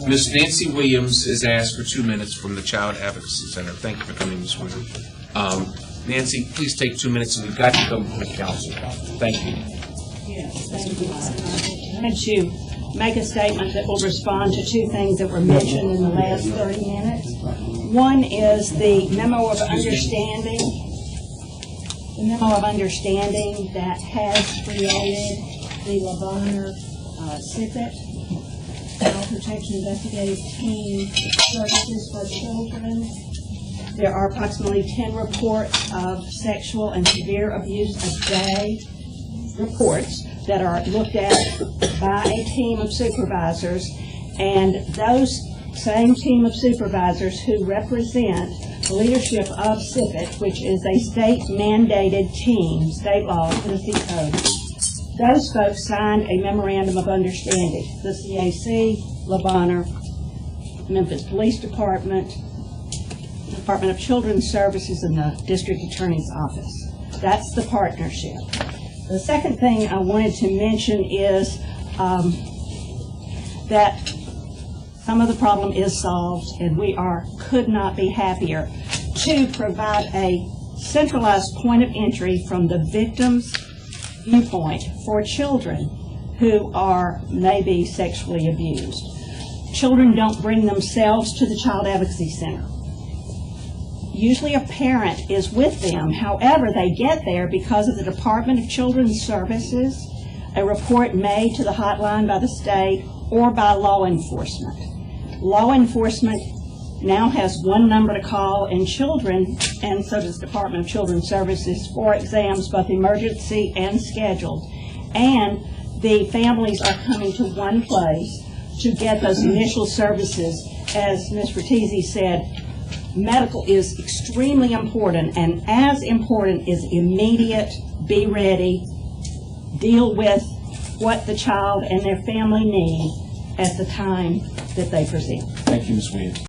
Ms. Nancy Williams is asked for 2 minutes from the Child Advocacy Center. Thank you for coming, Ms. Williams. Nancy, please take 2 minutes, and we've got to come to the council. Thank you. Yes, thank you. I had to make a statement that will respond to 2 things that were mentioned in the last 30 minutes. One is the memo of understanding. The memo of understanding that has created the LaBonner CIPIT, Child Protection Investigative Team Services for Children. There are approximately 10 reports of sexual and severe abuse a day, reports that are looked at by a team of supervisors, and those same team of supervisors who represent the leadership of CIPIT, which is a state-mandated team, state law, Tennessee Code. Those folks signed a memorandum of understanding. The CAC, LaBonner, Memphis Police Department, Department of Children's Services, and the District Attorney's Office. That's the partnership. The second thing I wanted to mention is that some of the problem is solved, and we could not be happier to provide a centralized point of entry from the victim's viewpoint for children who are maybe sexually abused. Children don't bring themselves to the Child Advocacy Center. Usually a parent is with them. However, they get there because of the Department of Children's Services, a report made to the hotline by the state, or by law enforcement. Law enforcement now has one number to call, and children, and so does the Department of Children's Services, for exams, both emergency and scheduled. And the families are coming to one place to get those initial services. As Ms. Rattisi said, medical is extremely important, and as important is immediate, be ready, deal with what the child and their family need at the time that they present. Thank you, Ms. Williams.